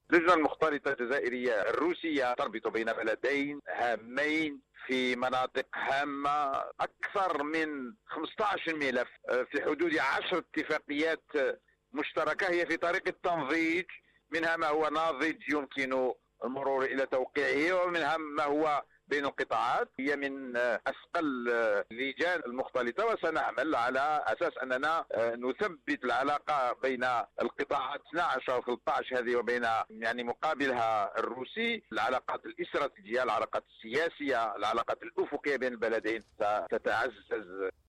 اللجنة المختلطة الجزائرية الروسية تربط بين بلدين هامين في مناطق هامة، أكثر من 15 ملف في حدود 10 اتفاقيات مشتركة هي في طريق التنضيج، منها ما هو ناضج يمكن المرور إلى توقيعه، ومنها ما هو بين القطاعات. هي من أثقل اللجان المختلطة، وسنعمل على أساس أننا نثبت العلاقة بين القطاعات 12 و 13 هذه وبين يعني مقابلها الروسي. العلاقات الاستراتيجية، العلاقات السياسية، العلاقات الأفقية بين البلدين ستتعزز